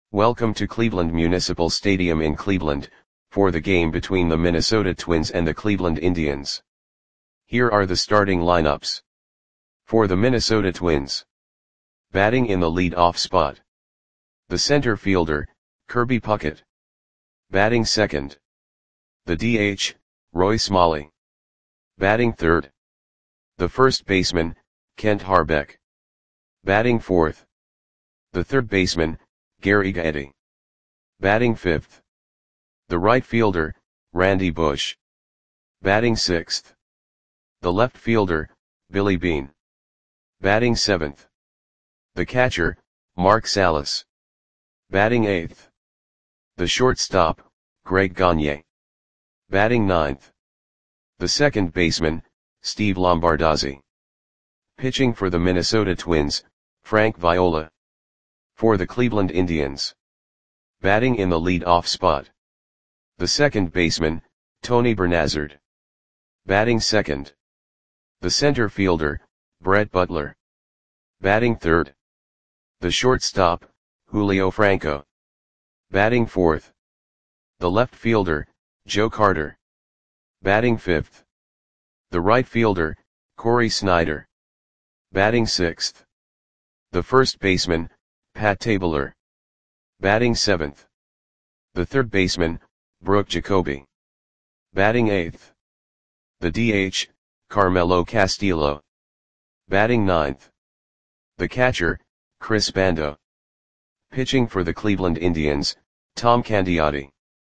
Welcome to Cleveland Municipal Stadium in Cleveland, for the game between the Minnesota Twins and the Cleveland Indians. Here are the starting lineups. For the Minnesota Twins. Batting in the lead-off spot. The center fielder, Kirby Puckett. Batting second. The DH, Roy Smalley. Batting third. The first baseman, Kent Hrbek. Batting fourth. The third baseman, Gary Gaetti. Batting fifth. The right fielder, Randy Bush. Batting sixth. The left fielder, Billy Beane. Batting seventh. The catcher, Mark Salas. Batting eighth. The shortstop, Greg Gagne. Batting ninth. The second baseman, Steve Lombardozzi. Pitching for the Minnesota Twins, Frank Viola. For the Cleveland Indians. Batting in the lead-off spot. The second baseman, Tony Bernazard. Batting second. The center fielder, Brett Butler. Batting third. The shortstop, Julio Franco. Batting fourth. The left fielder, Joe Carter. Batting fifth. The right fielder, Corey Snyder. Batting sixth. The first baseman, Pat Tabler. Batting seventh. The third baseman, Brooke Jacoby. Batting eighth. The DH, Carmelo Castillo. Batting ninth. The catcher, Chris Bando. Pitching for the Cleveland Indians, Tom Candiotti.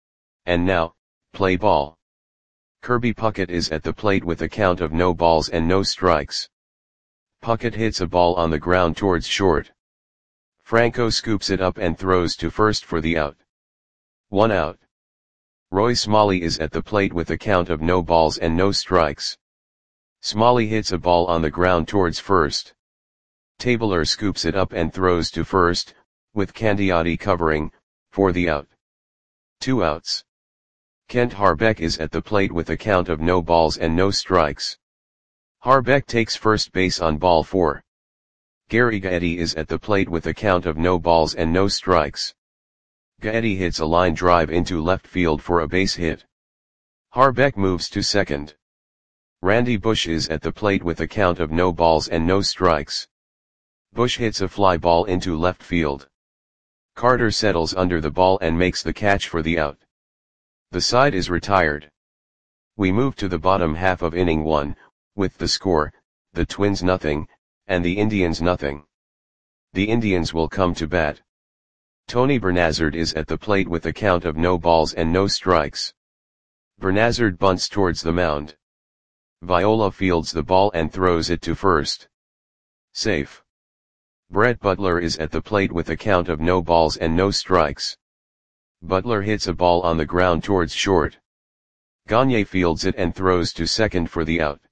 And now, play ball. Kirby Puckett is at the plate with a count of no balls and no strikes. Puckett hits a ball on the ground towards short. Franco scoops it up and throws to first for the out. 1 out. Roy Smalley is at the plate with a count of no balls and no strikes. Smalley hits a ball on the ground towards first. Tabler scoops it up and throws to first, with Candiotti covering, for the out. 2 outs. Kent Hrbek is at the plate with a count of no balls and no strikes. Hrbek takes first base on ball 4. Gary Gaetti is at the plate with a count of no balls and no strikes. Gaetti hits a line drive into left field for a base hit. Hrbek moves to second. Randy Bush is at the plate with a count of no balls and no strikes. Bush hits a fly ball into left field. Carter settles under the ball and makes the catch for the out. The side is retired. We move to the bottom half of inning 1, with the score, the Twins nothing, and the Indians nothing. The Indians will come to bat. Tony Bernazard is at the plate with a count of no balls and no strikes. Bernazard bunts towards the mound. Viola fields the ball and throws it to first. Safe. Brett Butler is at the plate with a count of no balls and no strikes. Butler hits a ball on the ground towards short. Gagne fields it and throws to second for the out.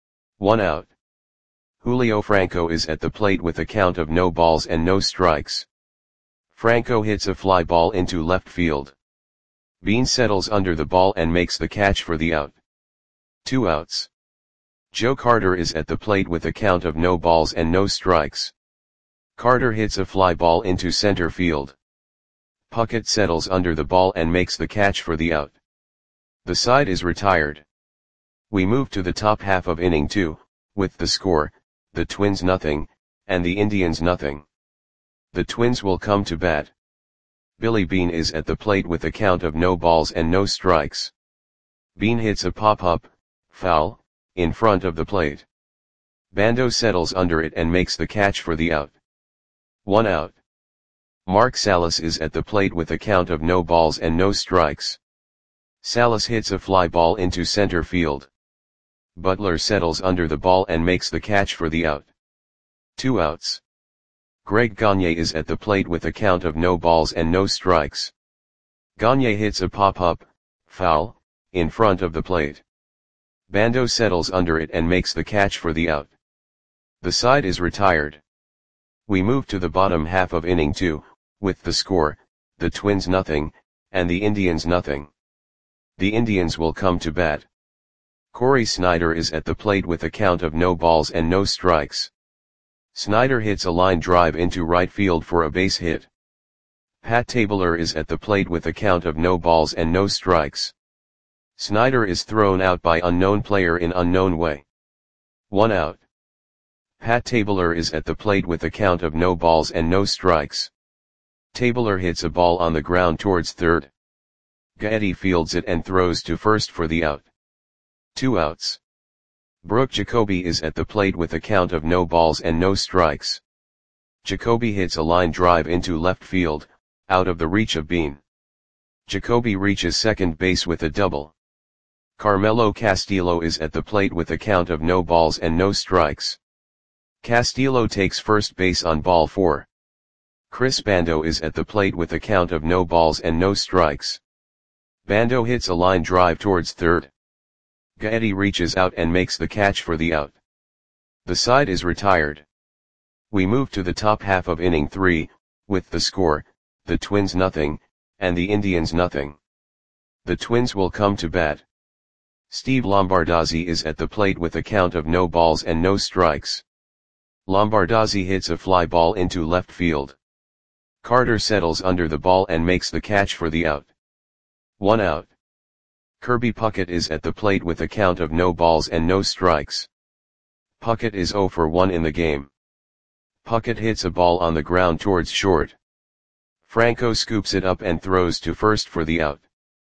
1 out. Julio Franco is at the plate with a count of no balls and no strikes. Franco hits a fly ball into left field. Beane settles under the ball and makes the catch for the out. 2 outs. Joe Carter is at the plate with a count of no balls and no strikes. Carter hits a fly ball into center field. Puckett settles under the ball and makes the catch for the out. The side is retired. We move to the top half of inning 2, with the score, the Twins nothing, and the Indians nothing. The Twins will come to bat. Billy Beane is at the plate with a count of no balls and no strikes. Beane hits a pop-up, foul, in front of the plate. Bando settles under it and makes the catch for the out. 1 out. Mark Salas is at the plate with a count of no balls and no strikes. Salas hits a fly ball into center field. Butler settles under the ball and makes the catch for the out. 2 outs. Greg Gagne is at the plate with a count of no balls and no strikes. Gagne hits a pop-up, foul, in front of the plate. Bando settles under it and makes the catch for the out. The side is retired. We move to the bottom half of inning 2, with the score, the Twins nothing, and the Indians nothing. The Indians will come to bat. Corey Snyder is at the plate with a count of no balls and no strikes. Snyder hits a line drive into right field for a base hit. Pat Tabler is at the plate with a count of no balls and no strikes. Snyder is thrown out by unknown player in unknown way. 1 out. Pat Tabler is at the plate with a count of no balls and no strikes. Tabler hits a ball on the ground towards third. Gaetti fields it and throws to first for the out. 2 outs. Brooke Jacoby is at the plate with a count of no balls and no strikes. Jacoby hits a line drive into left field, out of the reach of Bean. Jacoby reaches second base with a double. Carmelo Castillo is at the plate with a count of no balls and no strikes. Castillo takes first base on ball 4. Chris Bando is at the plate with a count of no balls and no strikes. Bando hits a line drive towards third. Gaetti reaches out and makes the catch for the out. The side is retired. We move to the top half of inning 3, with the score, the Twins nothing, and the Indians nothing. The Twins will come to bat. Steve Lombardozzi is at the plate with a count of no balls and no strikes. Lombardozzi hits a fly ball into left field. Carter settles under the ball and makes the catch for the out. 1 out. Kirby Puckett is at the plate with a count of no balls and no strikes. Puckett is 0 for 1 in the game. Puckett hits a ball on the ground towards short. Franco scoops it up and throws to first for the out.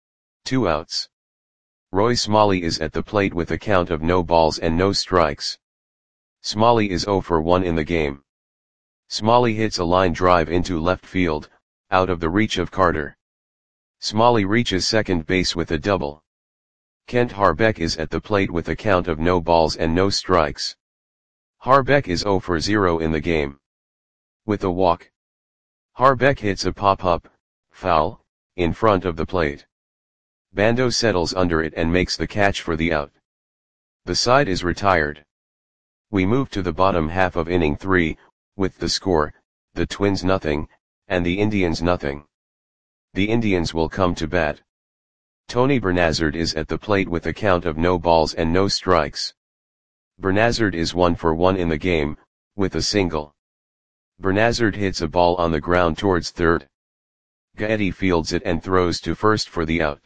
2 outs. Roy Smalley is at the plate with a count of no balls and no strikes. Smalley is 0 for 1 in the game. Smalley hits a line drive into left field, out of the reach of Carter. Smalley reaches second base with a double. Kent Harbeck is at the plate with a count of no balls and no strikes. Harbeck is 0 for 0 in the game. With a walk. Harbeck hits a pop-up, foul, in front of the plate. Bando settles under it and makes the catch for the out. The side is retired. We move to the bottom half of inning 3, with the score, the Twins nothing, and the Indians nothing. The Indians will come to bat. Tony Bernazard is at the plate with a count of no balls and no strikes. Bernazard is 1 for 1 in the game, with a single. Bernazard hits a ball on the ground towards third. Gaetti fields it and throws to first for the out.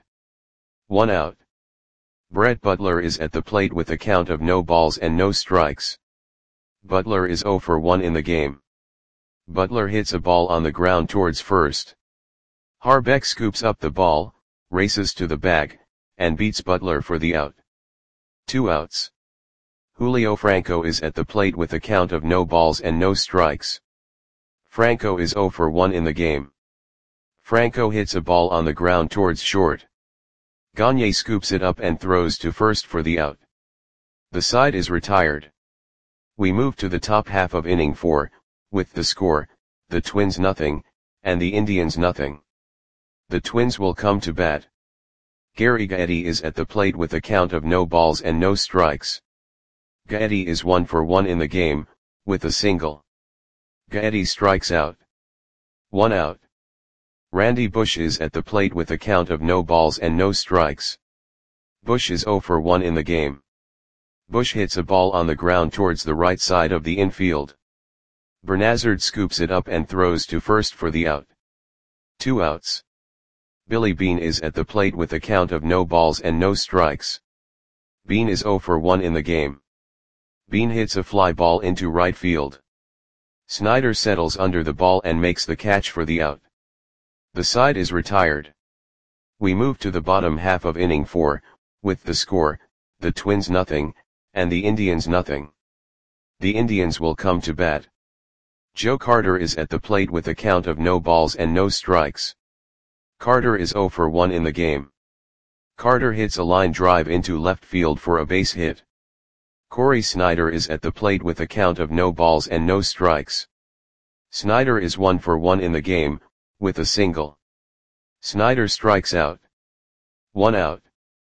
1 out. Brett Butler is at the plate with a count of no balls and no strikes. Butler is 0 for 1 in the game. Butler hits a ball on the ground towards first. Harbeck scoops up the ball, races to the bag, and beats Butler for the out. 2 outs. Julio Franco is at the plate with a count of no balls and no strikes. Franco is 0 for 1 in the game. Franco hits a ball on the ground towards short. Gagne scoops it up and throws to first for the out. The side is retired. We move to the top half of inning 4, with the score, the Twins nothing, and the Indians nothing. The Twins will come to bat. Gary Gaetti is at the plate with a count of no balls and no strikes. Gaetti is 1 for 1 in the game, with a single. Gaetti strikes out. 1 out. Randy Bush is at the plate with a count of no balls and no strikes. Bush is 0 for 1 in the game. Bush hits a ball on the ground towards the right side of the infield. Bernazard scoops it up and throws to first for the out. 2 outs. Billy Beane is at the plate with a count of no balls and no strikes. Beane is 0 for 1 in the game. Beane hits a fly ball into right field. Snyder settles under the ball and makes the catch for the out. The side is retired. We move to the bottom half of inning 4, with the score, the Twins nothing, and the Indians nothing. The Indians will come to bat. Joe Carter is at the plate with a count of no balls and no strikes. Carter is 0 for 1 in the game. Carter hits a line drive into left field for a base hit. Corey Snyder is at the plate with a count of no balls and no strikes. Snyder is 1 for 1 in the game, with a single. Snyder strikes out. 1 out.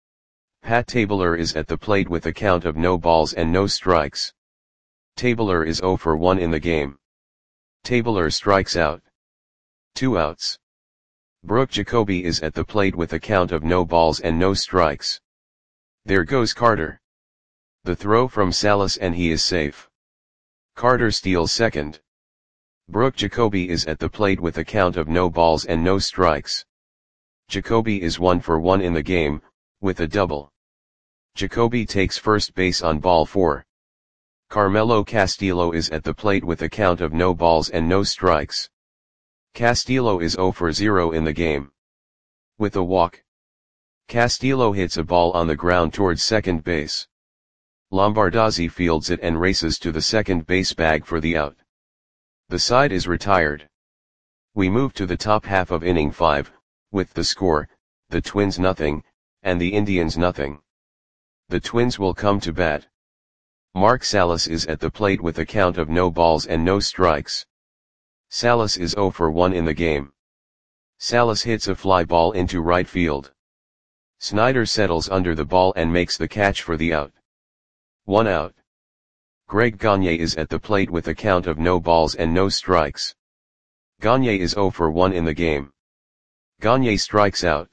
Pat Tabler is at the plate with a count of no balls and no strikes. Tabler is 0 for 1 in the game. Tabler strikes out. 2 outs. Brooke Jacoby is at the plate with a count of no balls and no strikes. There goes Carter. The throw from Salas and he is safe. Carter steals second. Brooke Jacoby is at the plate with a count of no balls and no strikes. Jacoby is 1 for 1 in the game, with a double. Jacoby takes first base on ball 4. Carmelo Castillo is at the plate with a count of no balls and no strikes. Castillo is 0 for 0 in the game. With a walk. Castillo hits a ball on the ground towards second base. Lombardozzi fields it and races to the second base bag for the out. The side is retired. We move to the top half of inning 5, with the score, the Twins nothing, and the Indians nothing. The Twins will come to bat. Mark Salas is at the plate with a count of no balls and no strikes. Salas is 0 for 1 in the game. Salas hits a fly ball into right field. Snyder settles under the ball and makes the catch for the out. 1 out. Greg Gagne is at the plate with a count of no balls and no strikes. Gagne is 0 for 1 in the game. Gagne strikes out.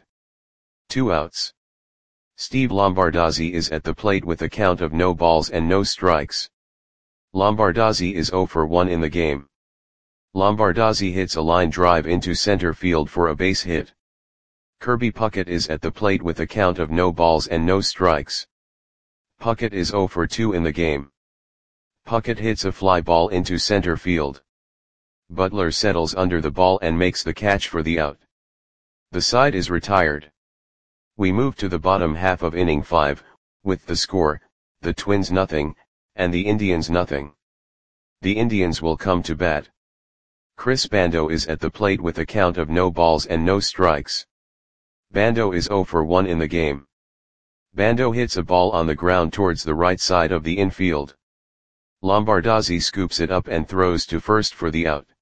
2 outs. Steve Lombardozzi is at the plate with a count of no balls and no strikes. Lombardozzi is 0 for 1 in the game. Lombardozzi hits a line drive into center field for a base hit. Kirby Puckett is at the plate with a count of no balls and no strikes. Puckett is 0 for 2 in the game. Puckett hits a fly ball into center field. Butler settles under the ball and makes the catch for the out. The side is retired. We move to the bottom half of inning 5, with the score, the Twins nothing, and the Indians nothing. The Indians will come to bat. Chris Bando is at the plate with a count of no balls and no strikes. Bando is 0 for 1 in the game. Bando hits a ball on the ground towards the right side of the infield. Lombardozzi scoops it up and throws to first for the out.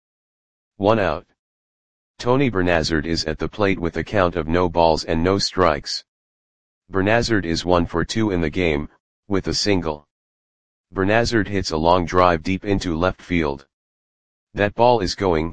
1 out. Tony Bernazard is at the plate with a count of no balls and no strikes. Bernazard is 1 for 2 in the game, with a single. Bernazard hits a long drive deep into left field. That ball is gone.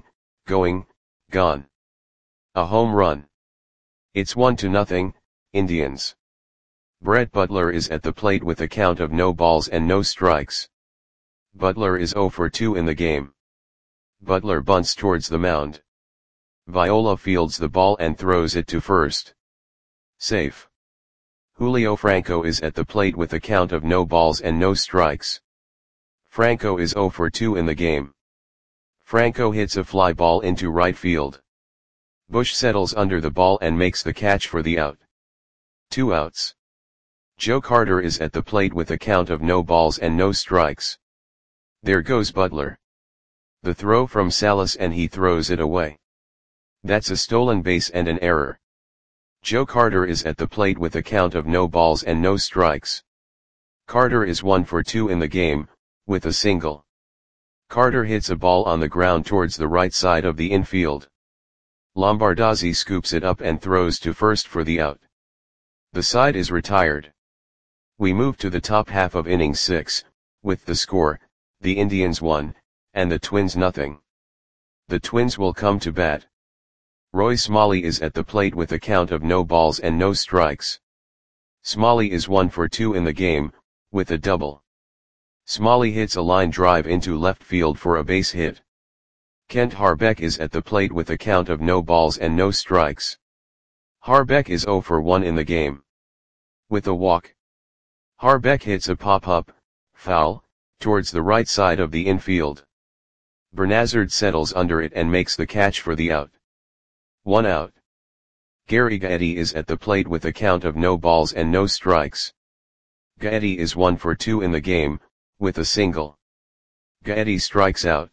A home run. It's 1-0, Indians. Brett Butler is at the plate with a count of no balls and no strikes. Butler is 0 for 2 in the game. Butler bunts towards the mound. Viola fields the ball and throws it to first. Safe. Julio Franco is at the plate with a count of no balls and no strikes. Franco is 0 for 2 in the game. Franco hits a fly ball into right field. Bush settles under the ball and makes the catch for the out. 2 outs. Joe Carter is at the plate with a count of no balls and no strikes. There goes Butler. The throw from Salas and he throws it away. That's a stolen base and an error. Joe Carter is at the plate with a count of no balls and no strikes. Carter is 1 for 2 in the game, with a single. Carter hits a ball on the ground towards the right side of the infield. Lombardozzi scoops it up and throws to first for the out. The side is retired. We move to the top half of inning 6, with the score, the Indians 1, and the Twins nothing. The Twins will come to bat. Roy Smalley is at the plate with a count of no balls and no strikes. Smalley is 1 for 2 in the game, with a double. Smalley hits a line drive into left field for a base hit. Kent Harbeck is at the plate with a count of no balls and no strikes. Harbeck is 0 for 1 in the game. With a walk. Harbeck hits a pop-up, foul, towards the right side of the infield. Bernazard settles under it and makes the catch for the out. 1 out. Gary Gaetti is at the plate with a count of no balls and no strikes. Gaetti is 1 for 2 in the game, with a single. Gaetti strikes out.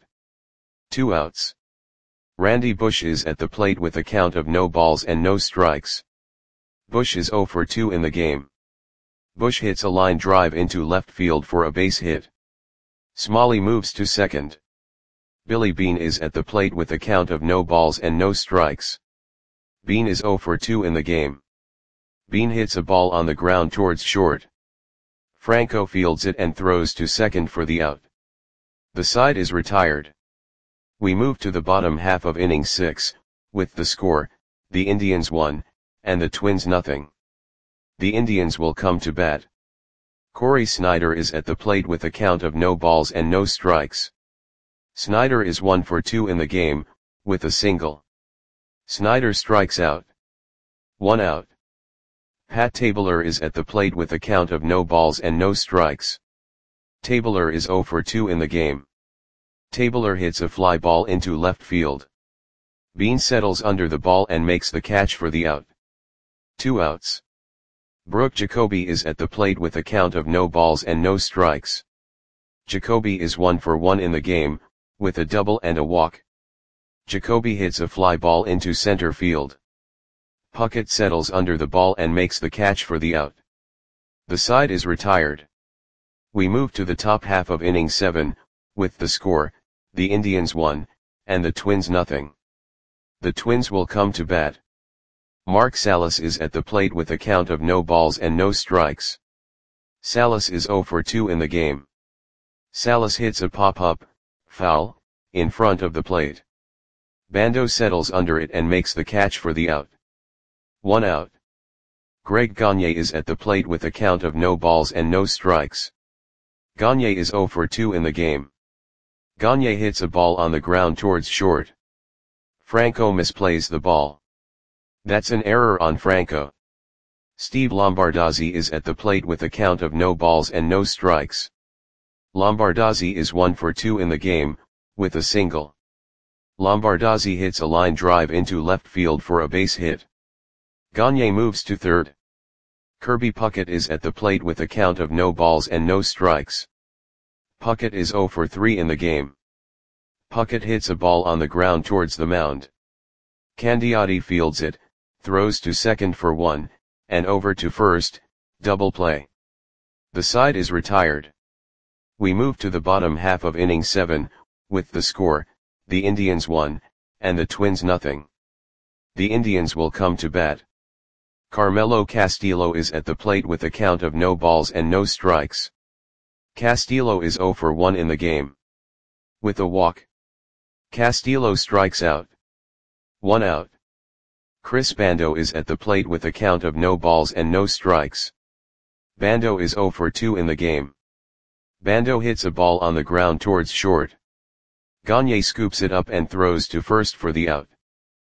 2 outs. Randy Bush is at the plate with a count of no balls and no strikes. Bush is 0 for 2 in the game. Bush hits a line drive into left field for a base hit. Smalley moves to second. Billy Beane is at the plate with a count of no balls and no strikes. Beane is 0 for 2 in the game. Beane hits a ball on the ground towards short. Franco fields it and throws to second for the out. The side is retired. We move to the bottom half of inning 6, with the score, the Indians 1, and the Twins nothing. The Indians will come to bat. Corey Snyder is at the plate with a count of no balls and no strikes. Snyder is 1 for 2 in the game, with a single. Snyder strikes out. 1 out. Pat Tabler is at the plate with a count of no balls and no strikes. Tabler is 0 for 2 in the game. Tabler hits a fly ball into left field. Bean settles under the ball and makes the catch for the out. 2 outs. Brooke Jacoby is at the plate with a count of no balls and no strikes. Jacoby is 1 for 1 in the game, with a double and a walk. Jacoby hits a fly ball into center field. Puckett settles under the ball and makes the catch for the out. The side is retired. We move to the top half of inning 7, with the score, the Indians 1, and the Twins nothing. The Twins will come to bat. Mark Salas is at the plate with a count of no balls and no strikes. Salas is 0 for 2 in the game. Salas hits a pop-up, foul, in front of the plate. Bando settles under it and makes the catch for the out. 1 out. Greg Gagne is at the plate with a count of no balls and no strikes. Gagne is 0 for 2 in the game. Gagne hits a ball on the ground towards short. Franco misplays the ball. That's an error on Franco. Steve Lombardozzi is at the plate with a count of no balls and no strikes. Lombardozzi is 1 for 2 in the game, with a single. Lombardozzi hits a line drive into left field for a base hit. Gagne moves to third. Kirby Puckett is at the plate with a count of no balls and no strikes. Puckett is 0 for 3 in the game. Puckett hits a ball on the ground towards the mound. Candiotti fields it, throws to second for 1, and over to first, double play. The side is retired. We move to the bottom half of inning 7, with the score, the Indians 1, and the Twins nothing. The Indians will come to bat. Carmelo Castillo is at the plate with a count of no balls and no strikes. Castillo is 0 for 1 in the game. With a walk. Castillo strikes out. 1 out. Chris Bando is at the plate with a count of no balls and no strikes. Bando is 0 for 2 in the game. Bando hits a ball on the ground towards short. Gagne scoops it up and throws to first for the out.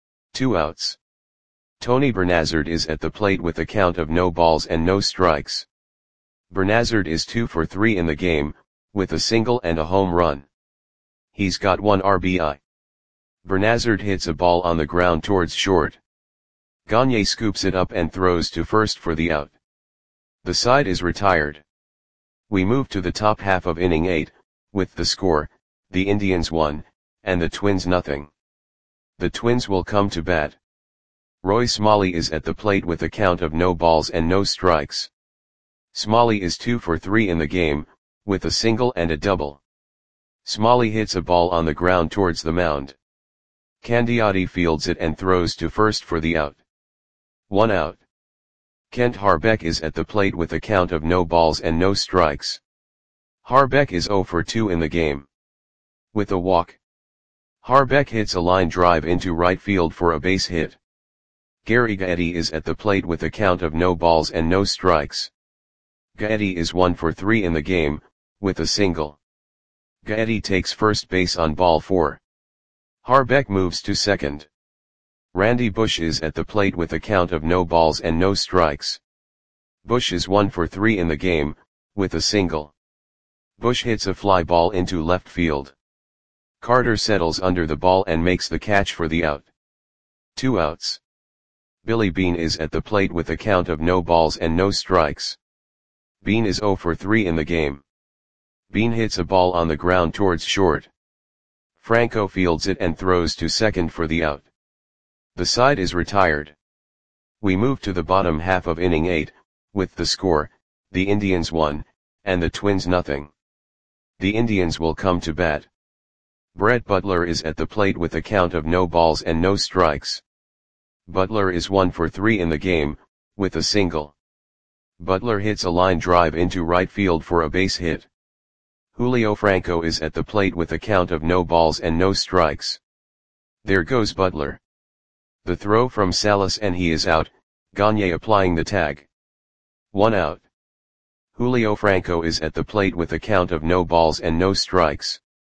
2 outs. Tony Bernazard is at the plate with a count of no balls and no strikes. Bernazard is 2 for 3 in the game, with a single and a home run. He's got 1 RBI. Bernazard hits a ball on the ground towards short. Gagne scoops it up and throws to first for the out. The side is retired. We move to the top half of inning 8, with the score, the Indians 1, and the Twins nothing. The Twins will come to bat. Roy Smalley is at the plate with a count of no balls and no strikes. Smalley is 2 for 3 in the game, with a single and a double. Smalley hits a ball on the ground towards the mound. Candiotti fields it and throws to first for the out. 1 out. Kent Harbeck is at the plate with a count of no balls and no strikes. Harbeck is 0 for 2 in the game. With a walk. Harbeck hits a line drive into right field for a base hit. Gary Gaetti is at the plate with a count of no balls and no strikes. Gaetti is 1 for 3 in the game, with a single. Gaetti takes first base on ball 4. Harbeck moves to second. Randy Bush is at the plate with a count of no balls and no strikes. Bush is 1 for 3 in the game, with a single. Bush hits a fly ball into left field. Carter settles under the ball and makes the catch for the out. 2 outs. Billy Beane is at the plate with a count of no balls and no strikes. Beane is 0 for 3 in the game. Beane hits a ball on the ground towards short. Franco fields it and throws to second for the out. The side is retired. We move to the bottom half of inning 8, with the score, the Indians 1, and the Twins nothing. The Indians will come to bat. Brett Butler is at the plate with a count of no balls and no strikes. Butler is 1 for 3 in the game, with a single. Butler hits a line drive into right field for a base hit. Julio Franco is at the plate with a count of no balls and no strikes. There goes Butler. The throw from Salas and he is out, Gagne applying the tag. 1 out. Julio Franco is at the plate with a count of no balls and no strikes.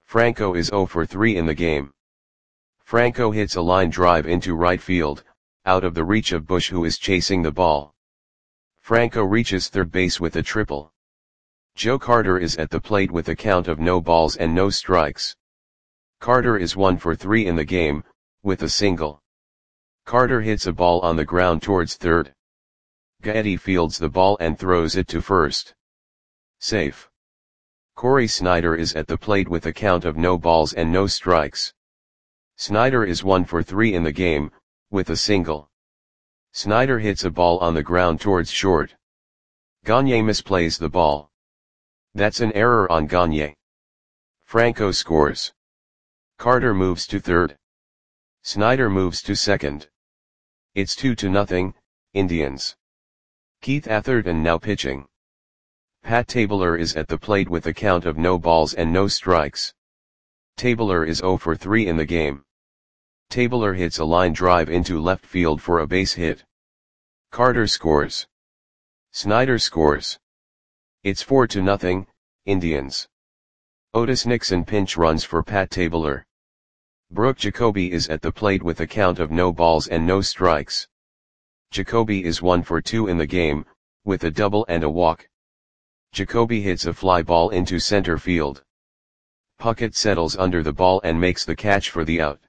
Franco is 0 for 3 in the game. Franco hits a line drive into right field, out of the reach of Bush, who is chasing the ball. Franco reaches third base with a triple. Joe Carter is at the plate with a count of no balls and no strikes. Carter is 1 for 3 in the game, with a single. Carter hits a ball on the ground towards third. Gaetti fields the ball and throws it to first. Safe. Corey Snyder is at the plate with a count of no balls and no strikes. Snyder is 1 for 3 in the game, with a single. Snyder hits a ball on the ground towards short. Gagne misplays the ball. That's an error on Gagne. Franco scores. Carter moves to third. Snyder moves to second. It's 2-0, Indians. Keith Atherton now pitching. Pat Tabler is at the plate with a count of no balls and no strikes. Tabler is 0 for 3 in the game. Tabler hits a line drive into left field for a base hit. Carter scores. Snyder scores. It's 4-0, Indians. Otis Nixon pinch runs for Pat Tabler. Brooke Jacoby is at the plate with a count of no balls and no strikes. Jacoby is 1 for 2 in the game, with a double and a walk. Jacoby hits a fly ball into center field. Puckett settles under the ball and makes the catch for the out.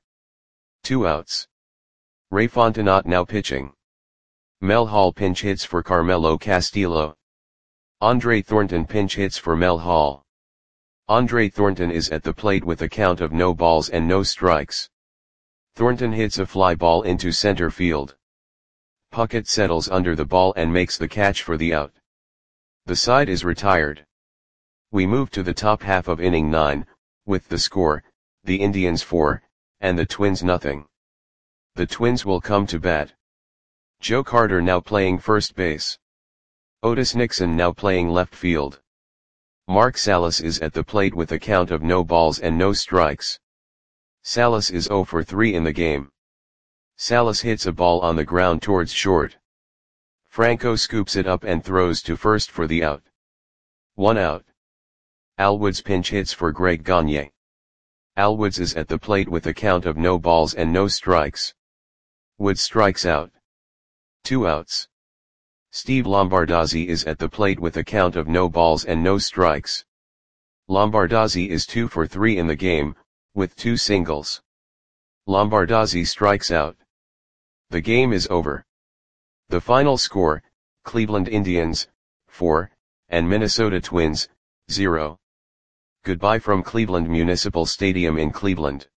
2 outs. Ray Fontenot now pitching. Mel Hall pinch hits for Carmelo Castillo. Andre Thornton pinch hits for Mel Hall. Andre Thornton is at the plate with a count of no balls and no strikes. Thornton hits a fly ball into center field. Puckett settles under the ball and makes the catch for the out. The side is retired. We move to the top half of inning 9, with the score, the Indians 4, and the Twins nothing. The Twins will come to bat. Joe Carter now playing first base. Otis Nixon now playing left field. Mark Salas is at the plate with a count of no balls and no strikes. Salas is 0 for 3 in the game. Salas hits a ball on the ground towards short. Franco scoops it up and throws to first for the out. 1 out. Al Woods pinch hits for Greg Gagne. Al Woods is at the plate with a count of no balls and no strikes. Woods strikes out. 2 outs. Steve Lombardozzi is at the plate with a count of no balls and no strikes. Lombardozzi is 2 for 3 in the game, with 2 singles. Lombardozzi strikes out. The game is over. The final score, Cleveland Indians, 4, and Minnesota Twins, 0. Goodbye from Cleveland Municipal Stadium in Cleveland.